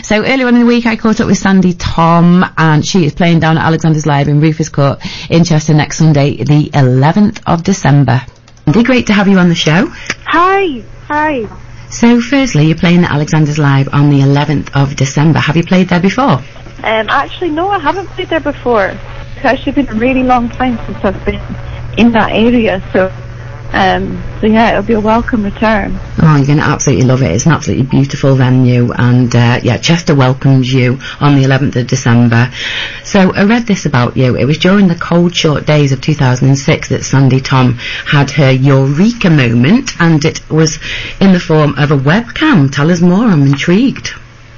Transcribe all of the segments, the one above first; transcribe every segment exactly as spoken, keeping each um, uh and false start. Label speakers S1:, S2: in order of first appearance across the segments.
S1: So earlier on in the week I caught up with Sandy Tom, and she is playing down at Alexander's Live in Rufus Court in Chester next Sunday, the eleventh of December. Sandy, great to have you on the show.
S2: Hi, hi.
S1: So firstly, you're playing at Alexander's Live on the eleventh of December. Have you played there before?
S2: Um, actually, no, I haven't played there before. It's actually been a really long time since I've been in that area, so um, so yeah, it'll be a welcome return.
S1: Oh, you're going to absolutely love it. It's an absolutely beautiful venue, and uh, yeah, Chester welcomes you on the eleventh of December. So I read this about you. It was during the cold, short days of two thousand six that Sandy Tom had her eureka moment, and it was in the form of a webcam. Tell us more, I'm intrigued.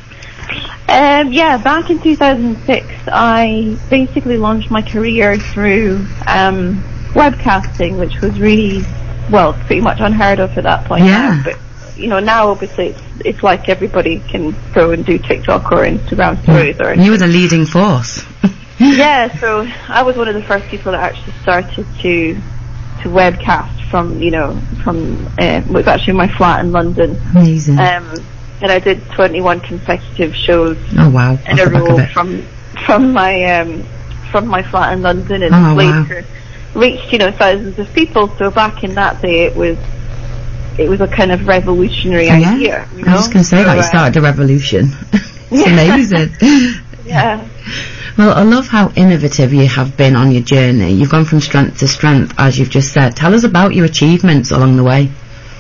S2: Um, yeah, back in two thousand six, I basically launched my career through um, webcasting, which was really, well, pretty much unheard of at that point.
S1: Yeah.
S2: Now. But, you know, now obviously it's, it's like everybody can go and do TikTok or Instagram stories.
S1: Yeah.
S2: Or
S1: You were the leading force.
S2: Yeah, so I was one of the first people that actually started to to webcast from, you know, from, uh, it was actually my flat in London.
S1: Amazing.
S2: Um, and I did twenty-one consecutive shows
S1: oh wow!
S2: in a row from from my um, from my flat in London, and
S1: oh,
S2: later
S1: wow.
S2: reached, you know, thousands of people. So back in that day, it was it was a kind of revolutionary
S1: oh, yeah?
S2: idea. You know?
S1: I was just going to say so, that you started a revolution. It's amazing.
S2: Yeah.
S1: Well, I love how innovative you have been on your journey. You've gone from strength to strength, as you've just said. Tell us about your achievements along the way.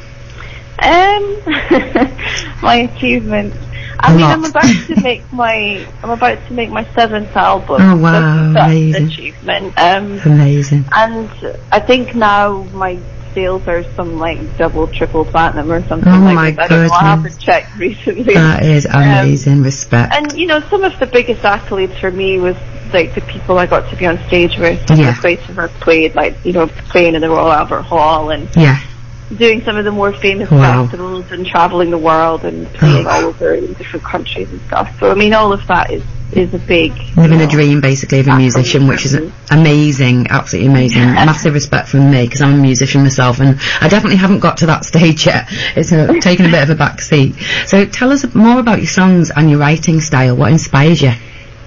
S2: Um, my achievements. I
S1: A
S2: mean,
S1: lot.
S2: I'm about to make my I'm about to make my seventh album.
S1: Oh wow!
S2: That's, that's
S1: amazing.
S2: an achievement. Um,
S1: amazing.
S2: And I think now my sales are some like double, triple platinum or something
S1: oh
S2: like
S1: my
S2: that. I
S1: goodness.
S2: don't know, I haven't checked recently.
S1: That is amazing.
S2: Um,
S1: Respect.
S2: And you know, some of the biggest accolades for me was like the people I got to be on stage with,
S1: yeah.
S2: the places I've played, like, you know, playing in the Royal Albert Hall and
S1: yeah.
S2: doing some of the more famous
S1: wow.
S2: festivals and travelling the world and playing oh. all over in different countries and stuff. So I mean, all of that is is a big
S1: living
S2: know,
S1: a dream basically of a musician, which is amazing, absolutely amazing. Massive respect from me, because I'm a musician myself, and I definitely haven't got to that stage yet. It's uh, taken a bit of a back seat. So tell us more about your songs and your writing style. What inspires you?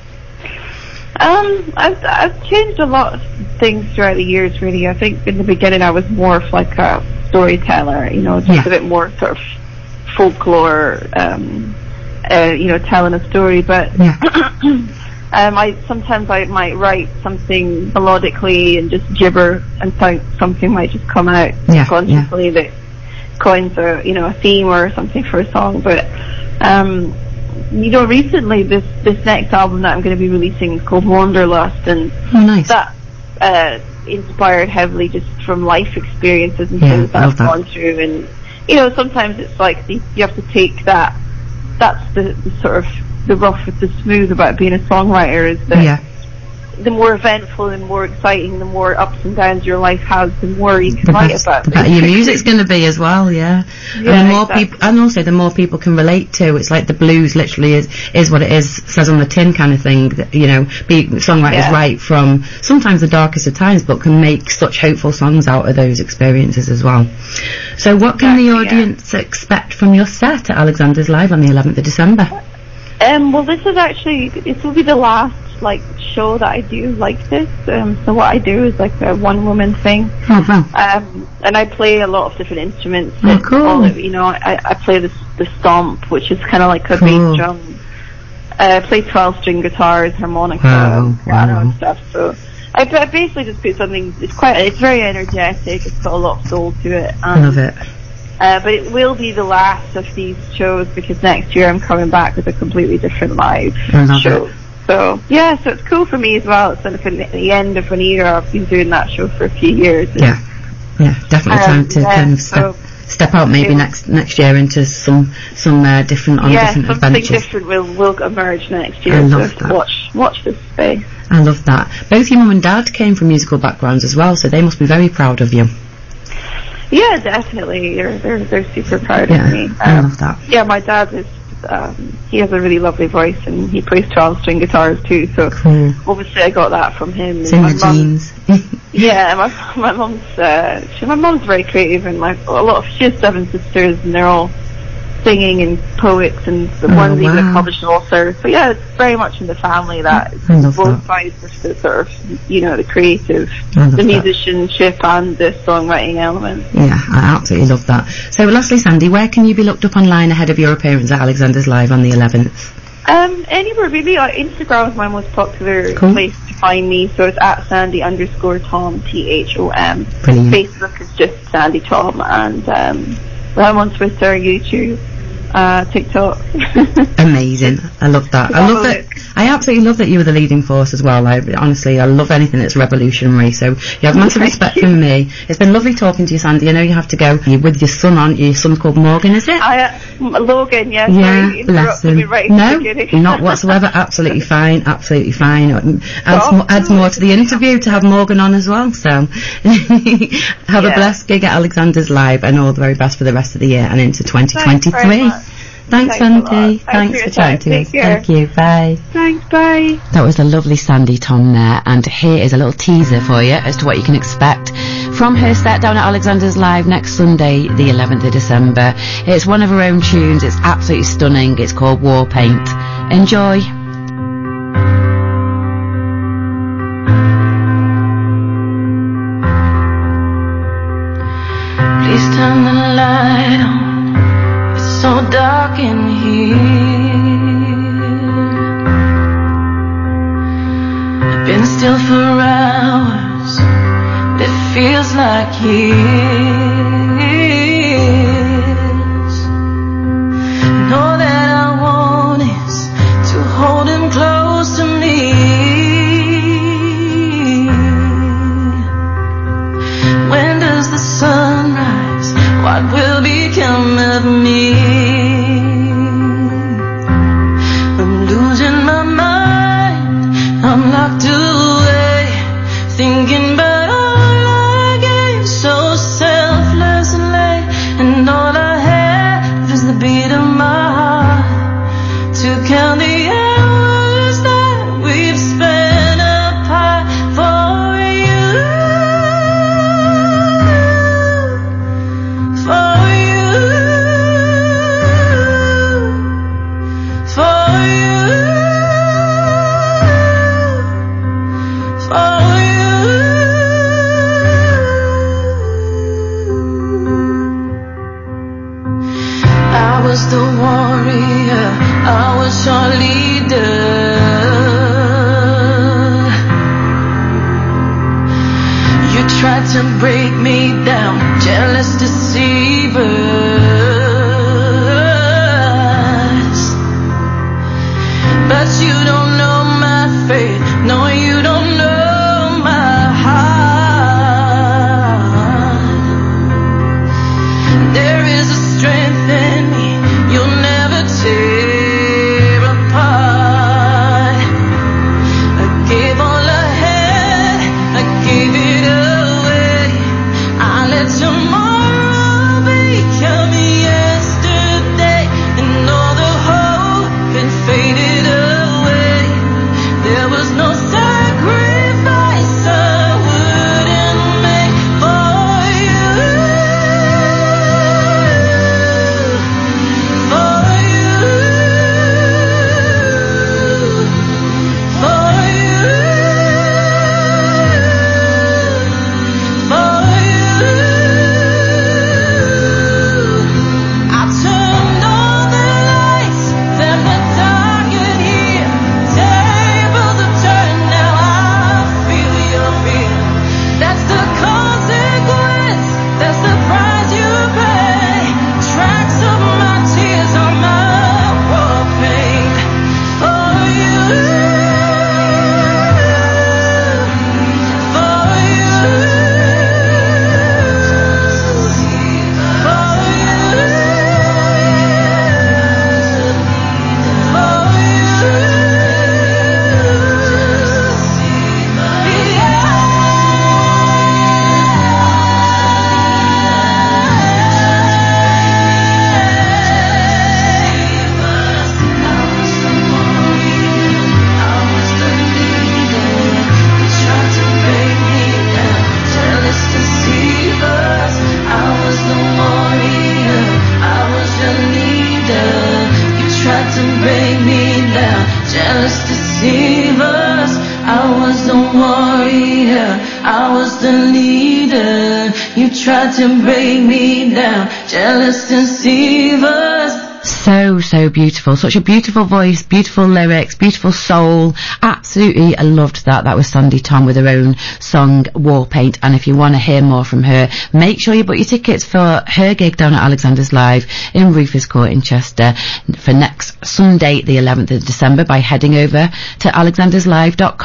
S2: Um, I've, I've changed a lot of things throughout the years, really. I think in the beginning I was more of like a storyteller, you know, just
S1: yeah.
S2: a bit more sort of folklore, um, uh, you know, telling a story. But
S1: yeah.
S2: um, I sometimes I might write something melodically and just gibber, and th- something might just come out
S1: yeah.
S2: consciously
S1: yeah.
S2: that coins a, you know, a theme or something for a song. But um, you know, recently this this next album that I'm going to be releasing is called Wanderlust, and
S1: oh, nice.
S2: that uh, inspired heavily just from life experiences and
S1: yeah,
S2: things that I've
S1: that.
S2: gone through. And you know, sometimes it's like the, you have to take that. That's the, the sort of the rough with the smooth about being a songwriter, is that
S1: yeah.
S2: the more eventful and more exciting, the more ups and downs your life has, the more you can
S1: the
S2: write
S1: best,
S2: about.
S1: The better your music's going to be as well, yeah.
S2: yeah
S1: and the more
S2: exactly.
S1: people, and also the more people can relate to. It's like the blues literally is is what it is, says on the tin kind of thing. That, you know, be, songwriters
S2: yeah.
S1: write from sometimes the darkest of times, but can make such hopeful songs out of those experiences as well. So, what can
S2: exactly,
S1: the audience
S2: yeah.
S1: expect from your set at Alexander's Live on the eleventh of December?
S2: Um, well, this is actually this will be the last like show that I do like this. Um, so what I do is like a one woman thing.
S1: Oh wow!
S2: Um, and I play a lot of different instruments.
S1: Oh, cool.
S2: All of, you know, I, I play the the stomp, which is kind of like a
S1: cool.
S2: bass drum. Uh, I play twelve string guitars, harmonica,
S1: wow,
S2: piano,
S1: wow.
S2: and stuff. So I, I basically just put something. It's quite. It's very energetic. It's got a lot of soul to it.
S1: I love it.
S2: Uh, but it will be the last of these shows, because next year I'm coming back with a completely different live show.
S1: It.
S2: So yeah, so it's cool for me as well. It's like at the end of an era. I've been doing that show for a few years.
S1: Yeah, yeah, definitely time
S2: um,
S1: to
S2: yeah,
S1: kind of step,
S2: so
S1: step out maybe next next year into some some uh, different on
S2: yeah,
S1: different
S2: something
S1: adventures.
S2: different will will emerge next year.
S1: I love
S2: so
S1: that.
S2: Watch watch this space.
S1: I love that. Both your mum and dad came from musical backgrounds as well, so they must be very proud of you.
S2: Yeah, definitely. They're they're, they're super proud
S1: yeah,
S2: of me. Um,
S1: I love that.
S2: Yeah, my dad is. Um, he has a really lovely voice, and he plays twelve string guitars too. So
S1: cool.
S2: obviously, I got that from him.
S1: It's in
S2: my
S1: the
S2: mum,
S1: genes.
S2: yeah, my my mum's uh, she, my mum's very creative, and my a lot of she has seven sisters, and they're all singing and poets, and the
S1: Oh,
S2: one's even a
S1: wow.
S2: published author. So yeah, it's very much in the family that
S1: I love
S2: both
S1: that.
S2: sides of the sort of, you know, the creative,
S1: I love
S2: the
S1: that.
S2: musicianship and the songwriting element.
S1: Yeah, I absolutely love that. So lastly, Sandy, where can you be looked up online ahead of your appearance at Alexander's Live on the eleventh?
S2: Um, anywhere really. Uh, Instagram is my most popular
S1: Cool.
S2: place to find me, so it's at Sandy underscore Tom, T H O M.
S1: Brilliant.
S2: Facebook is just Sandy Tom, and um, well, I'm on Twitter, YouTube, uh, TikTok.
S1: Amazing. I love that. I love that. I absolutely love that you were the leading force as well. I honestly, I love anything that's revolutionary. So you have massive
S2: Thank
S1: respect
S2: you.
S1: from me. It's been lovely talking to you, Sandy. I know you have to go. You're with your son, aren't you? Your son's called Morgan, is it?
S2: I, uh, Logan, yeah,
S1: Yeah,
S2: sorry,
S1: bless
S2: interrupted
S1: him.
S2: me right
S1: No,
S2: at the beginning.
S1: not whatsoever. Absolutely fine. Absolutely fine. Adds,
S2: Oh,
S1: mo- adds more to the interview to have Morgan on as well. So have a
S2: Yeah.
S1: blessed gig at Alexander's Live, and all the very best for the rest of the year and into twenty
S2: Thanks very
S1: twenty-three.
S2: much.
S1: Thanks,
S2: Thanks a lot.
S1: Sandy.
S2: Thanks
S1: Thanks
S2: for
S1: for
S2: your
S1: chatting
S2: time.
S1: to
S2: Take
S1: us.
S2: care.
S1: Thank you. Bye.
S2: Thanks, bye.
S1: That was the lovely Sandy Tom there, and here is a little teaser for you as to what you can expect from her set down at Alexander's Live next Sunday, the eleventh of December. It's one of her own tunes. It's absolutely stunning. It's called War Paint. Enjoy.
S3: Please turn the light on. It's so dark in here. I've been still for hours, but it feels like years. And all that I want is to hold him close to me. When does the sun rise? What will become of me? I'm losing my mind. I'm locked away, thinking about all I gave, so selfless and late. And all I have is the beat of my heart to count the hours that we've spent apart for you. For you, for you, for you. I was the warrior, I was your leader. You tried to break me down, jealous deceivers. But you don't know my faith, no, you don't know my heart. There is a strength in me you'll never tear apart. I gave all I had, I gave it away. I let tomorrow become yesterday, and all the hope had faded away. There was no was the warrior, I was the leader. You tried to break me down, jealous deceivers.
S1: So, so beautiful. Such a beautiful voice, beautiful lyrics, beautiful soul. Absolutely, I loved that. That was Sandy Tom with her own song, War Paint. And if you want to hear more from her, make sure you book your tickets for her gig down at Alexander's Live in Rufus Court in Chester for next Sunday, the eleventh of December, by heading over to alexanders live dot com.